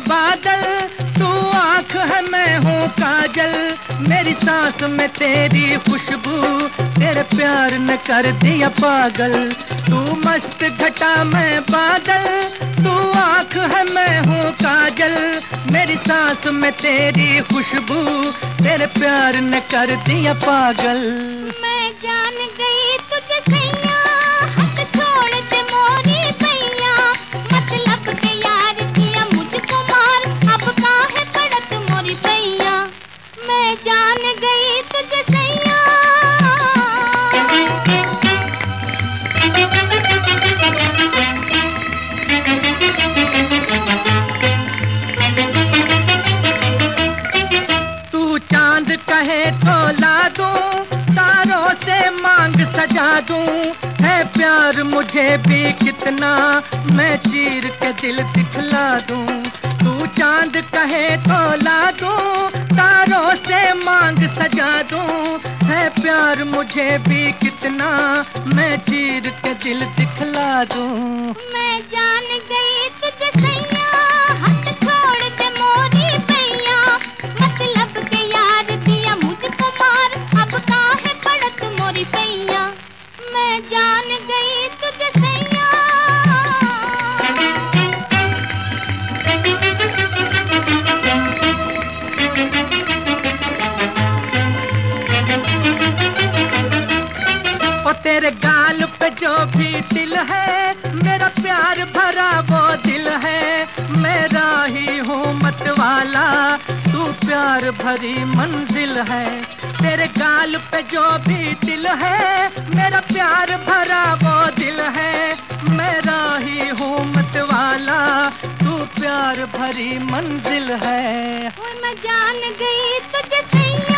बादल, तू आँख है मैं हूँ काजल, मेरी सांस में तेरी खुशबू, तेरे प्यार ने कर दिया पागल। तू मस्त घटा मैं बादल, तू आँख है मैं हूँ काजल, मेरी सांस में तेरी खुशबू, तेरे प्यार ने कर दिया पागल। मैं जान गई तुझे सैया, हाथ छोड़ दे मोरी भैया, मतलब के यार किया मुझको मार, अब काहे पड़त मोरी भैया। मैं जान गई तुझे सैया। तू चांद कहे तो ला दूं, तारों से मांग सजा दूं, है प्यार मुझे भी कितना, मैं चीर के दिल दिखला दूं। तू चांद कहे तो ला दूं, तारों से मांग सजा दूं, है प्यार मुझे भी कितना, मैं चीर के दिल दिखला दूं। मैं जान गई तुझे सैया, हाथ छोड़ दे मोरी भैया, मतलब के यार दिया मुझको मार, अब काहे पड़त मोरी भैया। मैं जान गई तुझे सैया। और तेरे गाल पे जो भी दिल है, मेरा प्यार भरा वो दिल है, मेरा ही हूँ मतवाला, तू प्यार भरी मंजिल है। तेरे गाल पे जो भी दिल है, मेरा प्यार भरा वो दिल है, मेरा ही हूँ मतवाला, तू प्यार भरी मंजिल है। मैं जान गई तुझे सैया।